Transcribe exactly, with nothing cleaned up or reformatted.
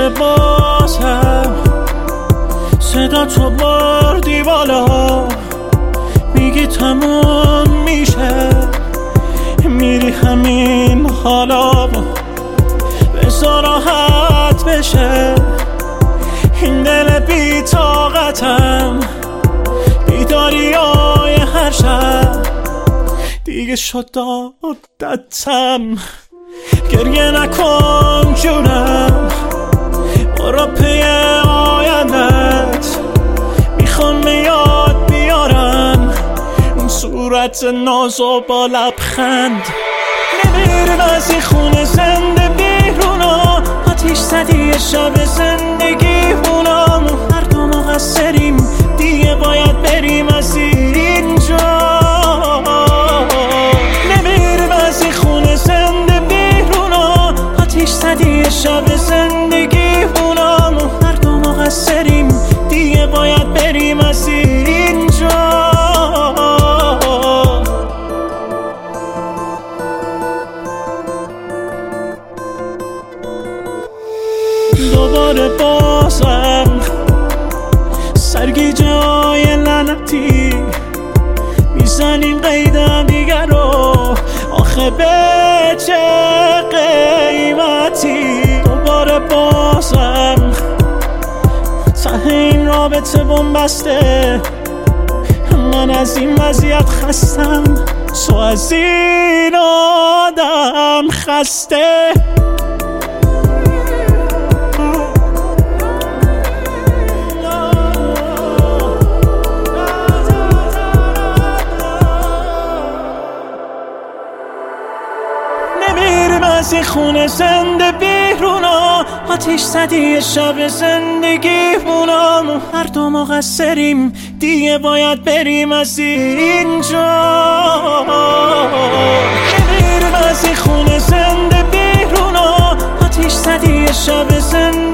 دوباره بازم صدا تو بردی بالا، میگی تموم میشه، میری همین حالا، بذار راحت بشه این دل بی طاقتم، بیداریای هر شب دیگه شد عادتم. گریه نکن جونم، برو پی آیندت، میخوام به یاد بیارم اون صورت ناز و با لبخند. نمیرم از این خونه زنده بیرونا، آتیش زدی شب زندگی هونم، هر دو مقصریم دیگه باید بریم از اینجا. نمیرم از این خونه زنده بیرونا، آتیش زدی شب زندگی هونم، هر دو مقصریم دیگه باید بریم از اینجا. دوباره بازم سرگیجه های لعنتی میزنیم قیدم دیگر رو، آخه به چه قیمتی؟ دوباره بازم ته این رابطه بنبسته، من از این وضعیت خستم، تو از این آدم خسته. از این خونه زنده بیرونا، آتیش زدی شب زندگی هونم، هر دو مقصریم دیگه باید بریم از اینجا. نمیرم از این خونه زنده بیرونا، آتیش زدی شب زندگی